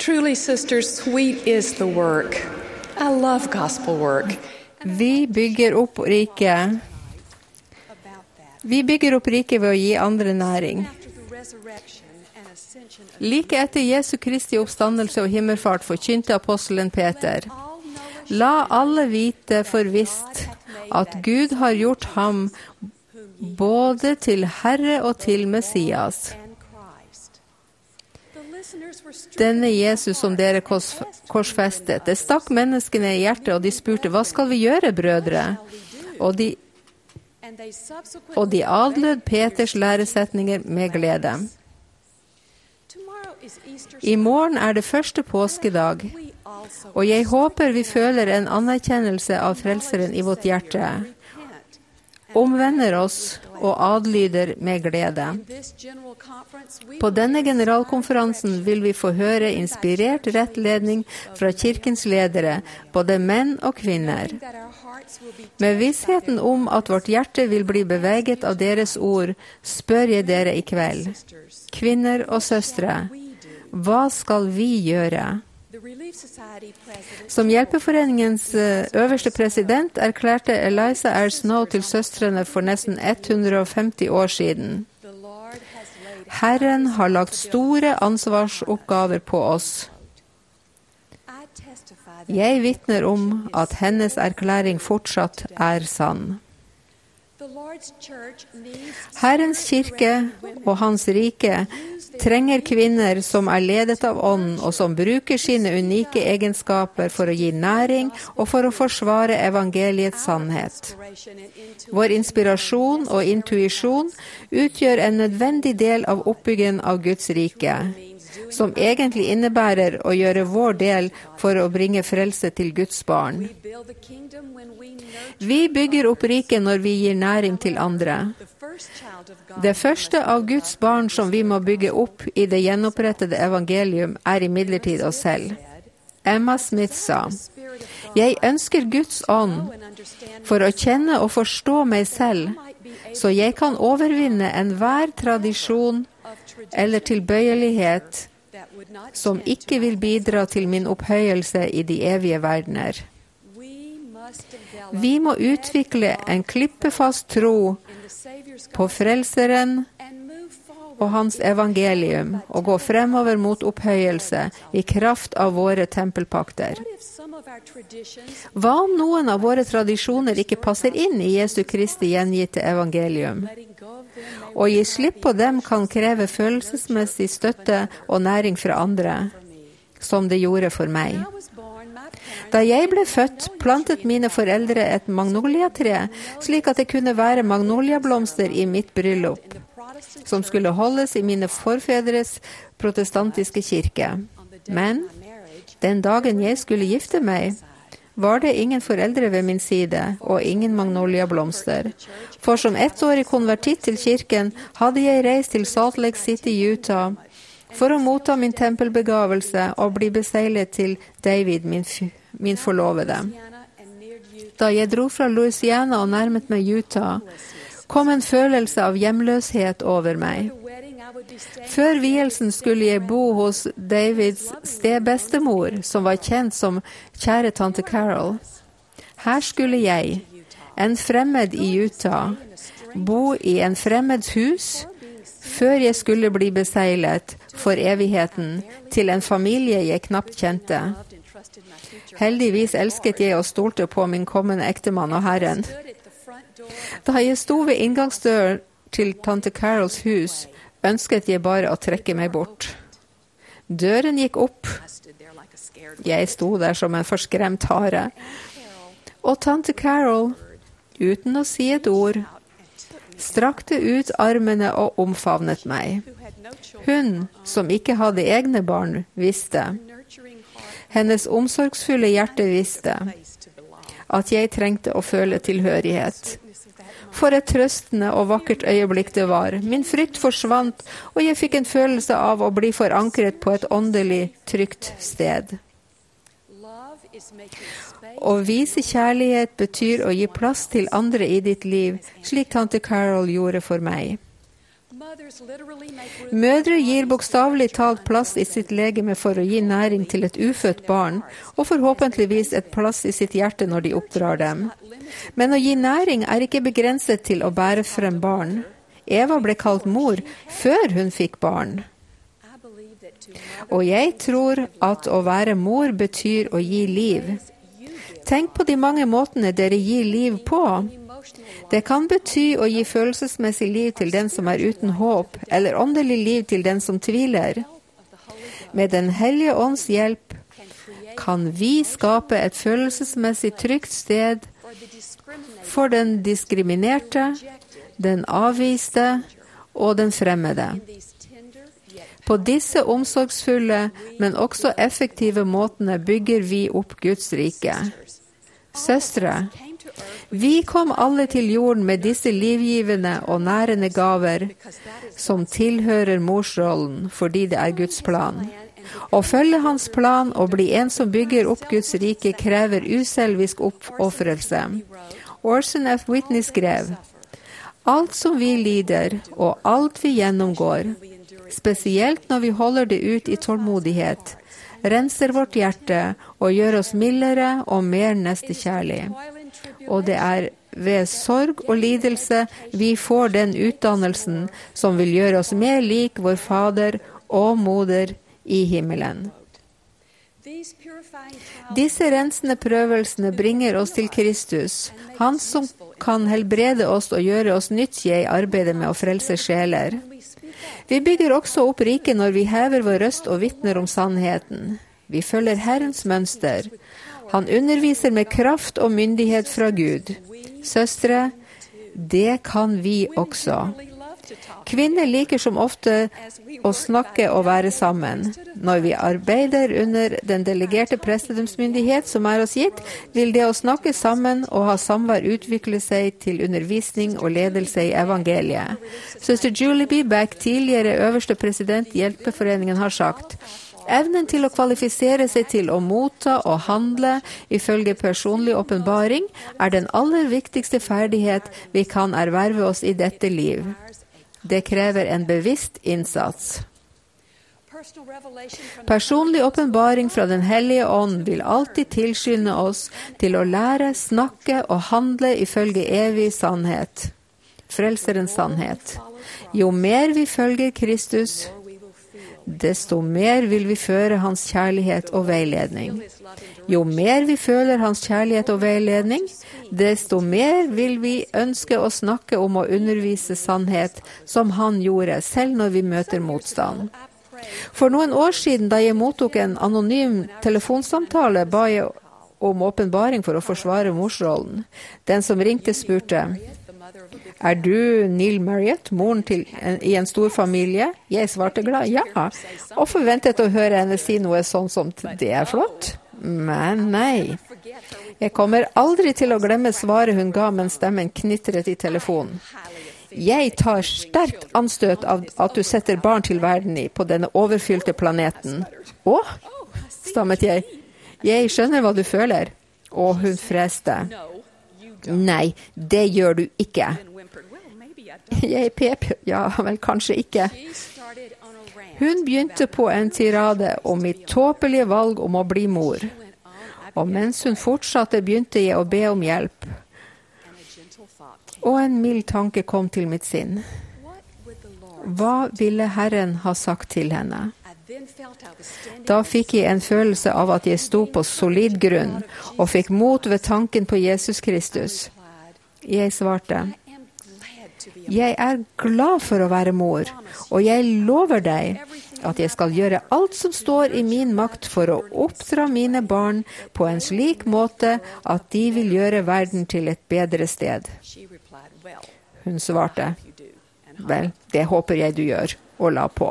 Truly, sisters, sweet is the work. I love gospel work. Vi bygger opp riket. Vi bygger opp riket ved å gi andre næring. Like etter Jesu Kristi oppstandelse og himmelfart forkynte apostelen Peter: La alle vite for visst at Gud har gjort ham både til Herre og til Messias. Denne Jesus som dere korsfestet, det stakk menneskene i hjertet, og de spurte: Hva skal vi gjøre, brødre? Og de adlød Peters læresetninger med glede. I morgen er det første påskedag, og jeg håper vi føler en anerkjennelse av Frelseren i vårt hjerte, omvender oss og adlyder med glede. På denne generalkonferansen vil vi få høre inspirert rettledning fra kirkens ledere, både menn og kvinner. Med vissheten om at vårt hjerte vil bli beveget av deres ord, spør jeg dere i kveld, kvinner og søstre, hva skal vi gjøre? Som Hjelpeforeningens øverste president erklærte Eliza R. Snow til søstrene for nesten 150 år siden: Herren har lagt store ansvarsoppgaver på oss. Jeg vitner om at hennes erklæring fortsatt er sann. Herrens kirke og hans rike trenger kvinner som er ledet av ånden, og som bruker sine unike egenskaper for å gi næring og for å forsvare evangeliets sannhet. Vår inspirasjon og intuisjon utgjør en nødvendig del av oppbyggingen av Guds rike, som egentlig innebærer å gjøre vår del for å bringe frelse til Guds barn. Vi bygger opp riket når vi gir næring til andre. Det første av Guds barn som vi må bygge opp i det gjenopprettede evangelium, er imidlertid oss selv. Emma Smith sa: Jeg ønsker Guds ånd for å kjenne og forstå meg selv, så jeg kan overvinne enhver tradisjon eller tilbøyelighet som ikke vil bidra til min opphøyelse i de evige verdener. Vi må utvikle en klippefast tro på Frelseren og hans evangelium, og gå fremover mot opphøyelse i kraft av våre tempelpakter. Hva om noen av våre tradisjoner ikke passer inn i Jesu Kristi gjengitte evangelium? Å gi slipp på dem kan kreve følelsesmessig støtte og næring fra andre, som det gjorde for meg. Da jeg ble født, plantet mine foreldre et magnoliatre, slik at det kunne være magnoliablomster i mitt bryllup, som skulle holdes i mine forfedres protestantiske kirke. Men den dagen jeg skulle gifte meg, var det ingen foreldre ved min side, og ingen magnoliablomster. For som ettårig konvertitt til kirken, hadde jeg reist til Salt Lake City, Utah, for å motta min tempelbegavelse og bli beseglet til David, min forlovede. Da jeg dro fra Louisiana og nærmet meg Utah, kom en følelse av hjemløshet over meg. Før vielsen skulle jeg bo hos Davids stebestemor, som var kjent som kjære tante Carol. Her skulle jeg, en fremmed i Utah, bo i en fremmeds hus, før jeg skulle bli beseglet for evigheten til en familie jeg knapt kjente. Heldigvis elsket jeg og stolte på min kommende ektemann og Herren. Da jeg sto ved inngangsdøren til tante Carols hus, ønsket jeg bare å trekke meg bort. Døren gikk opp. Jeg sto der som en forskremt hare. Og tante Carol, uten å si et ord, strakte ut armene og omfavnet meg. Hun, som ikke hadde egne barn, visste. Hennes omsorgsfulle hjerte visste at jeg trengte å føle tilhørighet. For et trøstende og vakkert øyeblikk det var. Min frykt forsvant, og jeg fikk en følelse av å bli forankret på et åndelig trygt sted. Å vise kjærlighet betyr å gi plass til andre i ditt liv, slik tante Carol gjorde for meg. Mødre gir bokstavelig talt plass i sitt legeme for å gi næring til et ufødt barn, og forhåpentligvis et plass i sitt hjerte når de oppdrar dem. Men å gi næring er ikke begrenset til å bære frem barn. Eva ble kalt mor før hun fikk barn. Og jeg tror at å være mor betyr å gi liv. Tenk på de mange måtene dere gir liv på. Det kan bety å gi følelsesmessig liv til den som er uten håp, eller åndelig liv til den som tviler. Med Den hellige ånds hjelp kan vi skape et følelsesmessig trygt sted for den diskriminerte, den avviste og den fremmede. På disse omsorgsfulle, men også effektive måtene bygger vi opp Guds rike. Søstre, vi kom alle til jorden med disse livgivende og nærende gaver som tilhører morsrollen fordi det er Guds plan. Å følge hans plan og bli en som bygger opp Guds rike krever uselvisk oppofrelse. Orson F. Whitney skrev: alt som vi lider og alt vi gjennomgår, spesielt når vi holder det ut i tålmodighet, renser vårt hjerte og gjør oss mildere og mer nestekjærlig. Og det er ved sorg og lidelse vi får den utdannelsen som vil gjøre oss mer lik vår Fader og Moder i himmelen. Disse rensende prøvelsene bringer oss til Kristus, han som kan helbrede oss og gjøre oss nyttige i arbeidet med å frelse sjeler. Vi bygger også opp riket når vi hever vår røst og vitner om sannheten. Vi følger Herrens mønster. Han underviser med kraft og myndighet fra Gud. Søstre, det kan vi også. Kvinner liker som ofte å snakke og være sammen. Når vi arbeider under den delegerte prestedømsmyndighet som er oss gitt, vil det å snakke sammen og ha samvær utvikle seg til undervisning og ledelse i evangeliet. Søster Julie B. Beck, tidligere øverste president i Hjelpeforeningen, har sagt: evnen til å kvalifisere seg til å motta og handle ifølge personlig åpenbaring er den aller viktigste ferdighet vi kan erverve oss i dette liv. Det krever en bevisst innsats. Personlig åpenbaring fra Den hellige ånd vil alltid tilskynde oss til å lære, snakke og handle ifølge evig sannhet. Frelserens sannhet. Jo mer vi følger Kristus, desto mer vil vi føre hans kjærlighet og veiledning. Jo mer vi føler hans kjærlighet og veiledning, desto mer vil vi ønske å snakke om å undervise sannhet som han gjorde, selv når vi møter motstand. For noen år siden, da jeg mottok en anonym telefonsamtale, ba jeg om åpenbaring for å forsvare morsrollen. Den som ringte spurte: er du Neil Marriott, moren i en stor familie? Jeg svarte glad ja, og forventet å høre henne si noe sånn som det er flott. Men nei. Jeg kommer aldri til å glemme svaret hun ga mens stemmen knitret i telefonen. Jeg tar sterkt anstøt av at du setter barn til verden på denne overfylte planeten. Å, stammet jeg. Jeg skjønner hva du føler. Og hun freste. Nei, det gjør du ikke. Jeg pep, ja, vel kanskje ikke. Hun begynte på en tirade om mitt tåpelige valg om å bli mor. Og mens hun fortsatte, begynte jeg å be om hjelp. Og en mild tanke kom til mitt sinn. Hva ville Herren ha sagt til henne? Da fikk jeg en følelse av at jeg sto på solid grunn, og fikk mot ved tanken på Jesus Kristus. Jeg svarte: jeg er glad for å være mor, og jeg lover deg at jeg skal gjøre alt som står i min makt for å oppdra mine barn på en slik måte at de vil gjøre verden til et bedre sted. Hun svarte: vel, det håper jeg du gjør, og la på.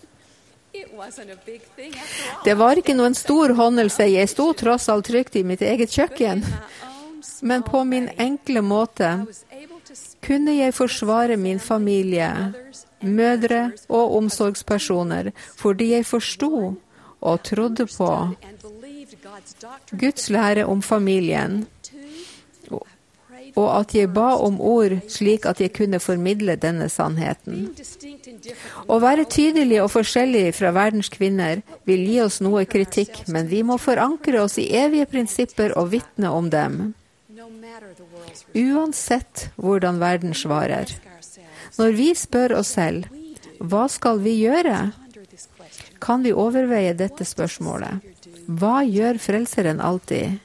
Det var ikke noen stor håndelse, jeg sto tross alt trygt i mitt eget kjøkken, men på min enkle måte kunne jeg forsvare min familie, mødre og omsorgspersoner, fordi jeg forstod og trodde på Guds lære om familien, og at jeg ba om ord slik at jeg kunne formidle denne sannheten. Å være tydelig og forskjellig fra verdens kvinner vil gi oss noe kritikk, men vi må forankre oss i evige prinsipper og vitne om dem. Uansett hvordan verden svarer. Når vi spør oss selv, hva skal vi gjøre? Kan vi overveie dette spørsmålet? Hva gjør Frelseren alltid?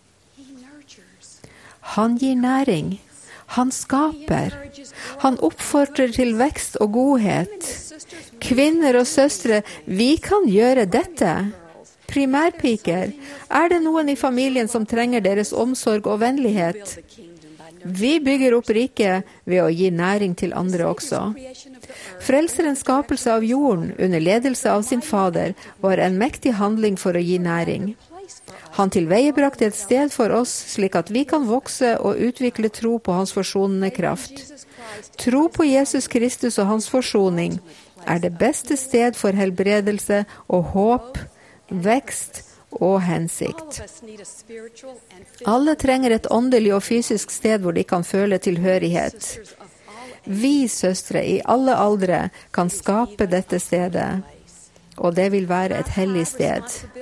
Han gir næring. Han skaper. Han oppfordrer til vekst og godhet. Kvinner og søstre, vi kan gjøre dette. Primærpiker, det noen i familien som trenger deres omsorg og vennlighet? Vi bygger opp riket ved å gi næring til andre også. Frelserens skapelse av jorden under ledelse av sin fader var en mektig handling for å gi næring. Han tilveiebrakte et sted for oss, slik at vi kan vokse og utvikle tro på hans forsonende kraft. Tro på Jesus Kristus og hans forsoning det beste sted for helbredelse og håp, vekst og hensikt. Alle trenger et åndelig og fysisk sted hvor de kan føle tilhørighet. Vi søstre i alle aldre kan skape dette stedet, og det vil være et hellig sted.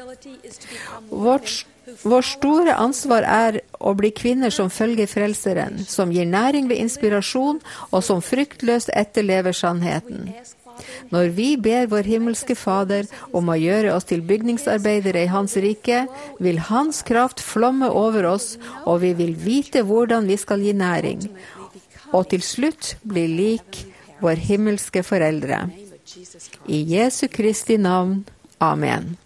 Vårt store ansvar å bli kvinner som følger Frelseren, som gir næring ved inspirasjon, og som fryktløst etterlever sannheten. Når vi ber vår himmelske Fader om å gjøre oss til bygningsarbeidere i hans rike, vil hans kraft flomme over oss, og vi vil vite hvordan vi skal gi næring, og til slutt bli lik vår himmelske foreldre. I Jesu Kristi navn. Amen.